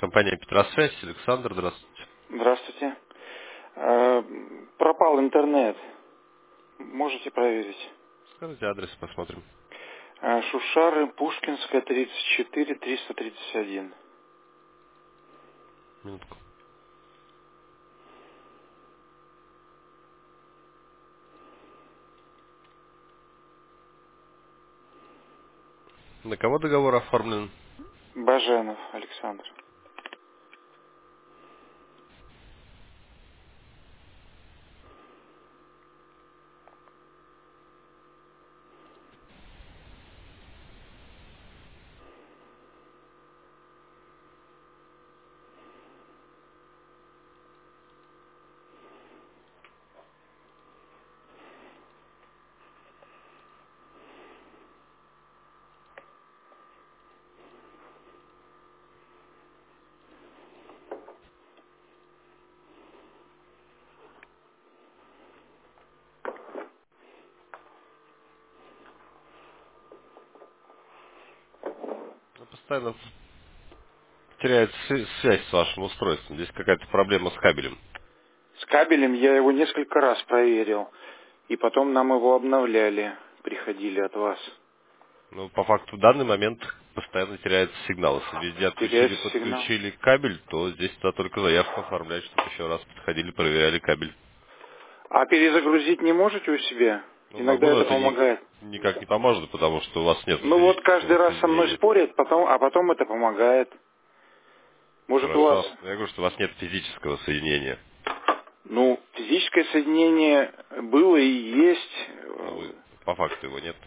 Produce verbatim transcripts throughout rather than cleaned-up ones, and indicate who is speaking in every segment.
Speaker 1: Компания Петросвязь, Александр, здравствуйте.
Speaker 2: Здравствуйте. Э, Пропал интернет. Можете проверить?
Speaker 1: Скажите адрес, посмотрим.
Speaker 2: Э, Шушары, Пушкинская, тридцать четыре, триста тридцать один.
Speaker 1: Минутку. На кого договор оформлен?
Speaker 2: Баженов Александр.
Speaker 1: Ну, Постоянно теряет сви- связь с вашим устройством. Здесь какая-то проблема с кабелем.
Speaker 2: С кабелем я его несколько раз проверил. И потом нам его обновляли. Приходили от вас.
Speaker 1: Ну, по факту в данный момент постоянно теряется сигнал. Если везде отключили,
Speaker 2: Теряется сигнал.
Speaker 1: подключили кабель, то здесь надо только заявку оформлять, чтобы еще раз подходили, проверяли кабель.
Speaker 2: А перезагрузить не можете у себя?
Speaker 1: Ну,
Speaker 2: Иногда
Speaker 1: могу, но
Speaker 2: это
Speaker 1: это ни-
Speaker 2: помогает.
Speaker 1: никак не поможет, потому что у вас нет
Speaker 2: Ну вот каждый
Speaker 1: физического
Speaker 2: раз со мной
Speaker 1: соединения.
Speaker 2: спорят, потом, а потом это помогает. Может у вас...
Speaker 1: Хорошо. Я говорю, что у вас нет физического соединения.
Speaker 2: Ну, физическое соединение было и есть,
Speaker 1: Но
Speaker 2: э,
Speaker 1: вы, по факту его нет.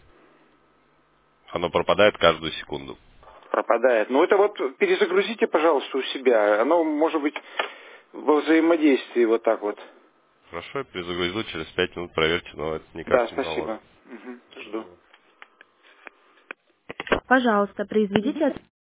Speaker 1: Оно пропадает каждую секунду.
Speaker 2: пропадает. Ну, это вот перезагрузите, пожалуйста, у себя. Оно может быть во взаимодействии вот так вот.
Speaker 1: Хорошо, я перезагрузил, через пять минут проверьте, но это
Speaker 2: Да,
Speaker 1: никак не поможет.
Speaker 2: спасибо. Мгм, жду.
Speaker 1: Пожалуйста.
Speaker 3: Пожалуйста, произведите